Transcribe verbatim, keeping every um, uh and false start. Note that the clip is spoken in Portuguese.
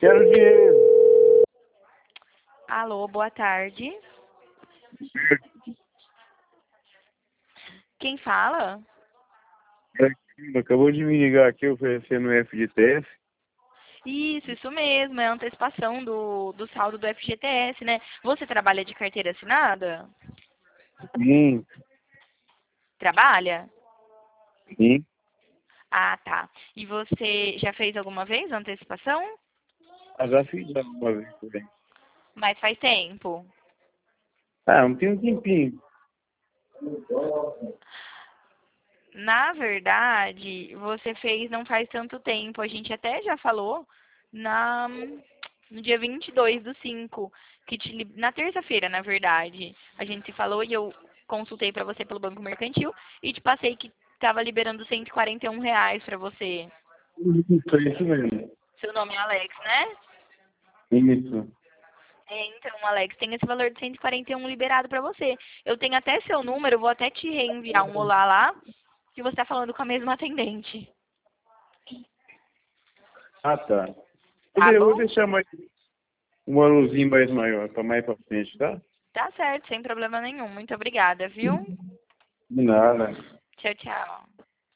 Quero dinheiro. Alô, boa tarde. Quem fala? Acabou de me ligar aqui oferecendo F G T S. Isso, isso mesmo, é a antecipação do, do saldo do F G T S, né? Você trabalha de carteira assinada? Sim, Trabalha? sim. Ah, tá. E você já fez alguma vez a antecipação? Ah, já fiz uma vez também. Mas faz tempo. Ah, não tem um tempinho. Na verdade, você fez não faz tanto tempo. A gente até já falou na, no dia vinte e dois do cinco, que te, li- na terça-feira, na verdade. A gente se falou e eu consultei para você pelo Banco Mercantil e te passei que estava liberando cento e quarenta e um reais para você. Isso, é isso mesmo. Seu nome é Alex, né? Isso. É, então, Alex, tem esse valor de cento e quarenta e um liberado para você. Eu tenho até seu número, eu vou até te reenviar um olá lá, que você está falando com a mesma atendente. Ah, tá. Tá Eu vou bom? deixar mais um valorzinho mais maior, para mais pra frente, tá? Tá certo, sem problema nenhum. Muito obrigada, viu? De nada. Tchau, tchau.